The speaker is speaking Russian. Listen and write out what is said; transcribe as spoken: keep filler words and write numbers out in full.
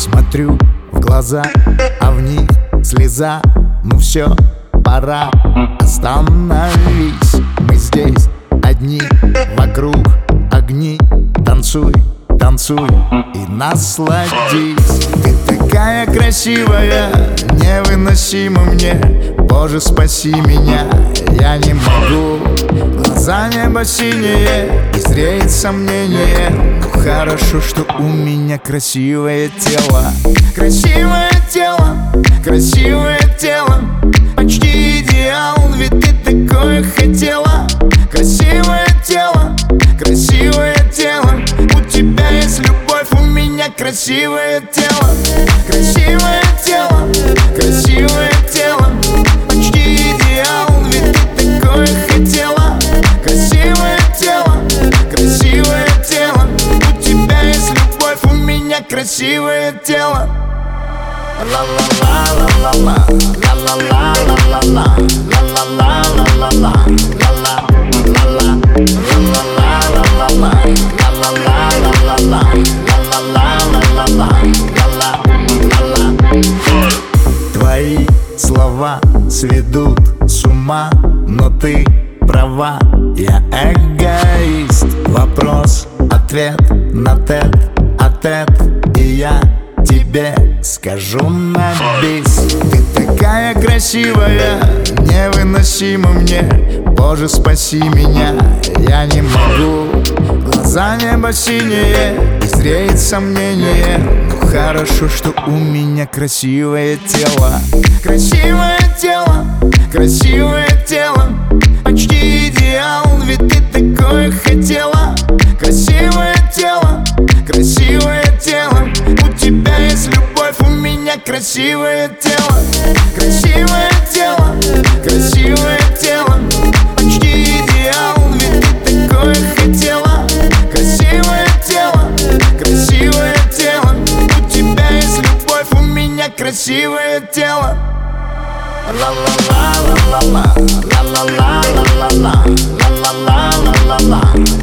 Смотрю в глаза, а в них слеза. Ну все, пора, остановись. Мы здесь одни, вокруг огни. Танцуй, танцуй и насладись. Ты такая красивая, невыносима мне. Боже, спаси меня, я не могу. Глаза небо синее, и зреет сомнение. Ну хорошо, что у меня красивое тело. Красивое тело, красивое тело, почти идеал, ведь ты такое хотела. Красивое тело, красивое тело, у тебя есть любовь, у меня красивое тело. Красивое тело, красивое тело, почти идеал, ведь ты такое хотела. Красивое тело, красивое тело, у тебя есть любовь, у меня красивое тело. Ла-ла-ла-ла-ла-ла, ла-ла-ла-ла-ла-ла, ла-ла-ла-ла-ла-ла, ла-ла-ла-ла-ла, ла-ла-ла-ла-ла-ла, ла-ла-ла-ла-ла-ла, ла-ла-ла-ла-ла-ла, ла-ла-ла-ла. Твои слова сведут с ума, но ты права, я эгоист. Вопрос, ответ на тет-а-тет, и я тебе скажу на бис. Ты такая красивая, невыносима мне. Боже, спаси меня, я не могу. Глаза небо синее, и зреет сомнение. Ну хорошо, что у меня красивое тело. Красивое тело, красивое тело, почти идеал, ведь ты такое хотела. Красивое тело, красивое тело, у тебя есть любовь, у меня красивое тело. Красивое тело, красивое тело, почти идеал, ведь ты такое хотела. Красивое тело, красивое тело, у тебя есть любовь, у меня красивое тело. Ла-ла-ла-ла-ла-ла, ла-ла-ла-ла-ла-ла, ла-ла-ла-ла-ла-ла.